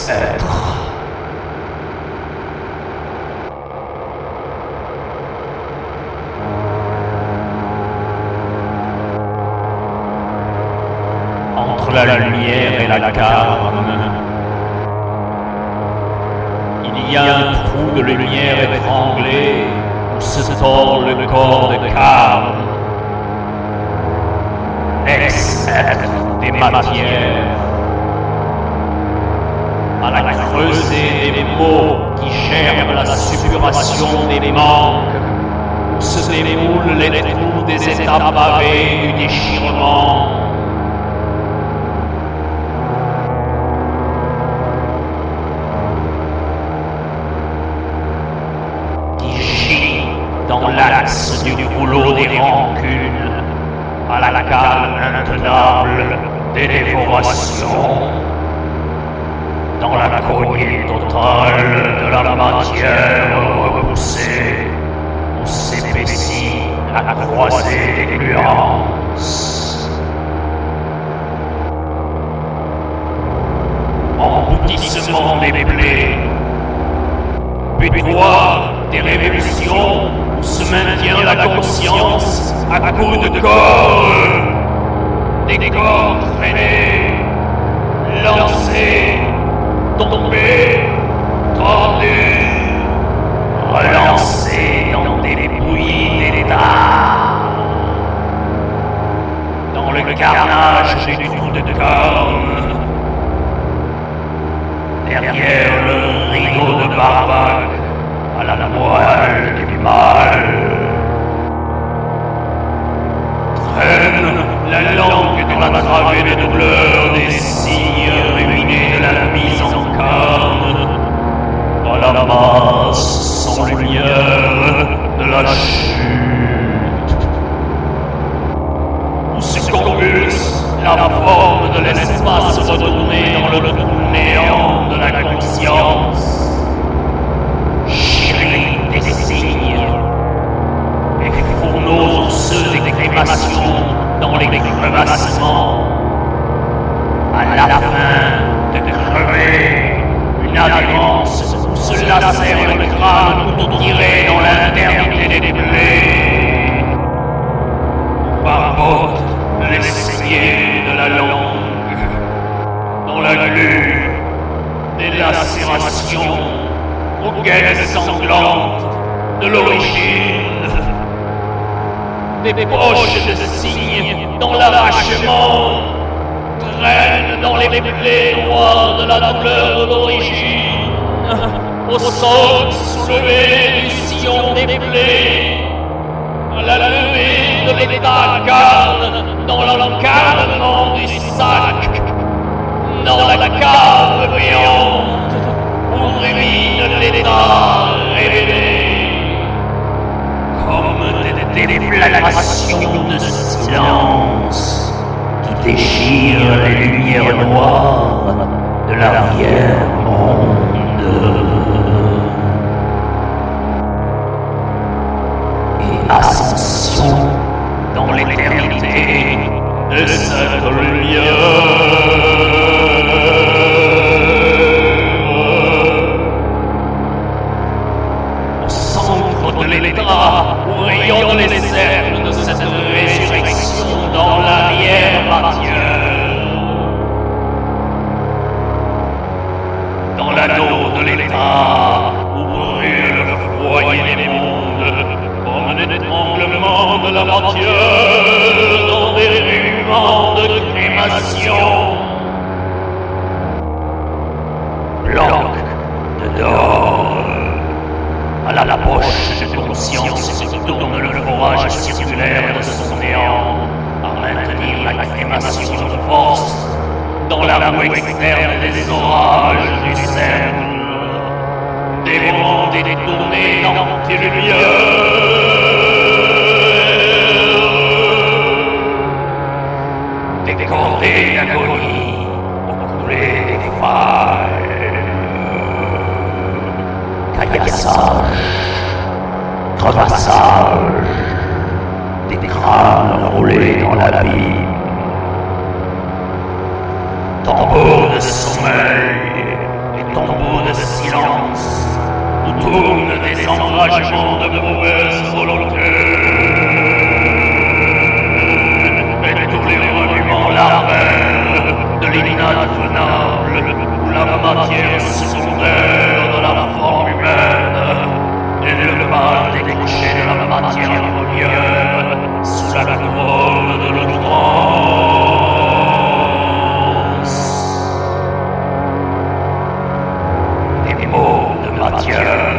être. Entre la lumière et la carne, il y a un trou de lumière étranglé où se tord le corps de carne. Ex-être des matières, à la creusée des mots qui germent la suppuration des manques, où se déroulent les trous des états pavés du déchirement. Dans l'axe du rouleau des rancunes, à la cale intenable des dévorations, dans la cognée totale de la matière repoussée, où s'épaissit la croisée des nuances. Emboutissement des plaies, butoir des révolutions, où se maintient la conscience à coups de corps, des corps traînés, lancés, tombés, tordus, relancés dans des bouillies d'état. Dans le carnage des trous de cornes, derrière le rideau de barbac, à la moelle du mal, traîne la langue dans la travée de douleur des signes ruinés de la mise en carne, à la masse sans lumière de la chute, où se convulse la forme de l'espace retourné dans le trou néant de la conscience. Des signes et fourneaux osseux des crémations dans les crevassements, à la fin de crever une adhérence où se lacère le crâne tout tiré dans l'intériorité des plaies, barbote les saignées de la langue, dans la glu des lacérations aux gueules sanglantes de l'origine, des poches de signes dans l'arrachement, traînent dans les plaies noires de la douleur d'origine, au sol soulevé du sillon des plaies, à la levée de l'état carne, dans l'encarnement du sac, dans la cave béante, où rumine l'état révélé, comme des déflagrations de silence qui déchirent les lumières noires de l'arrière-monde. Et ascension dans l'éternité de cette lumière. Où rayonnent les cercles de cette résurrection dans l'arrière-matière. Dans l'anneau de l'état où brûle le foyer des mondes, comme un étranglement de la matière dans des rudiments de crémation. Bloc de dehors. À la poche de conscience qui tourne le forage circulaire de son néant, à maintenir la crémation de force dans la voie externe des orages du cercle, dévorant et détourné dans tes lumières, décordé d'agonie au coulé des failles. Caillassage, crevassage, des crânes roulés dans l'abîme, tambour de sommeil et d'enragement, de mauvaise volonté. Et tous les remue larvaires de l'inadvenable ou la matière secondaire de la forme humaine et le mal décroché de la matière première sous la couronne de l'outrance. Des mots de matière,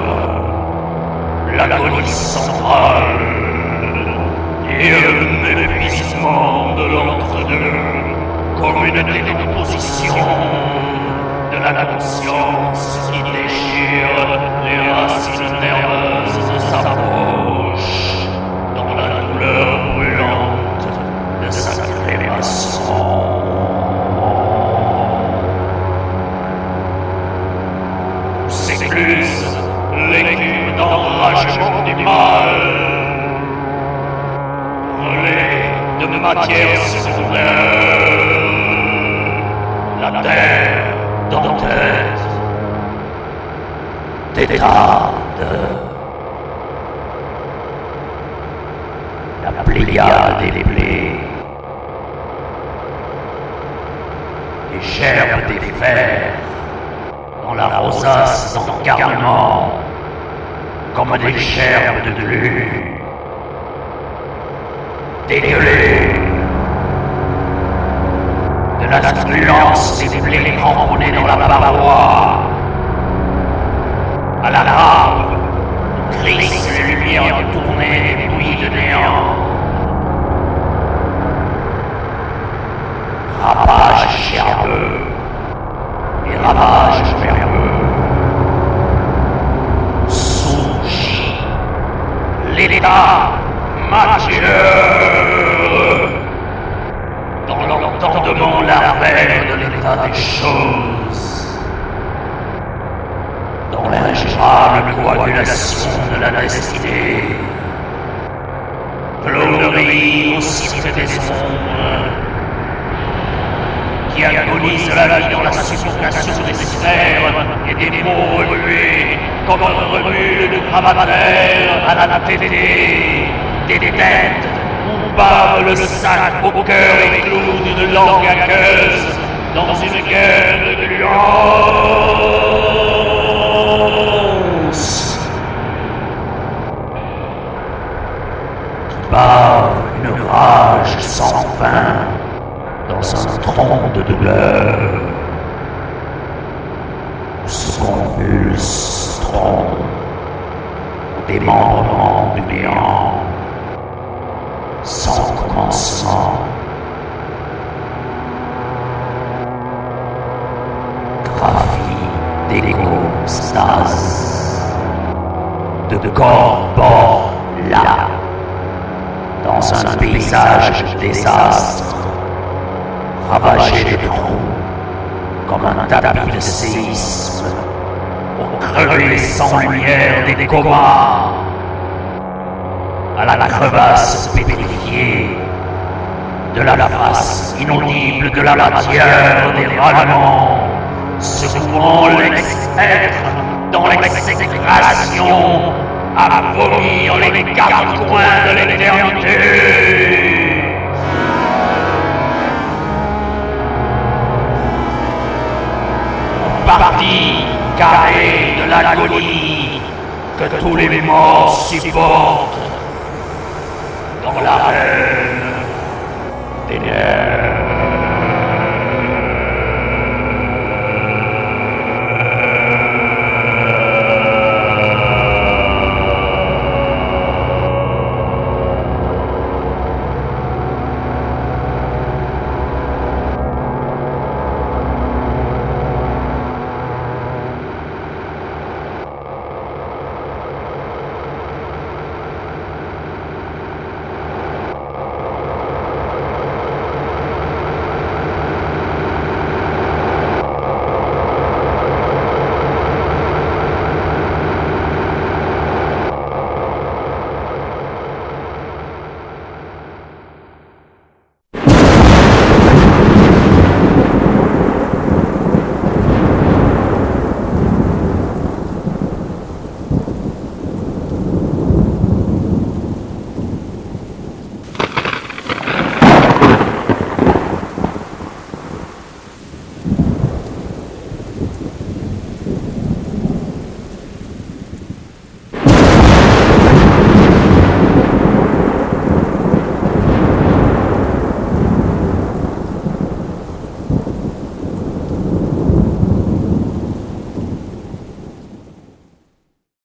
l'agonie centrale et un épuisement de l'entre-deux, comme une décomposition de la conscience qui déchire les racines nerveuses de sa poche dans la douleur brûlante de sa création. S'écluse l'écume d'enragement du mal, relais de matière secondaire, la terre d'entête, tétrade, la pléiade des blés, les gerbes des fers dans la rosace d'encarnement, comme des gerbes de glu, dégueulées de la turbulence des blés cramponnés dans la paroi, à la lave, crissent les lumières détournées des bouillies de néant. Ravage gerbeux et ravage verbeux, souche l'état matière dans l'entendement larvaire de l'état des choses, dans l'ingérable coagulation de la destinée, clonerie au cycle des ombres, qui agonise la vie dans la suffocation des sphères et des mots remués, comme remue le gravataire à la tétée des têtes, où bave le sac au cœur éclos d'une langue aqueuse, dans une guerre de nuances. Qui bave une rage sans fin dans un tronc de douleur, où se convulse tronc au démembrement du néant, sans commencement. Graphie d'éco-stase, de corps là, dans un paysage de désastre, ravagé de trous, comme un tapis de séisme, au crevé sans lumière des comas, à la crevasse pétrifiée de la face inaudible de la matière des râlements, secouant l'ex-être dans l'exécration, à vomir les quatre coins de l'éternité. Partie carrée de l'agonie que tous les morts supportent dans l'arène des nerfs.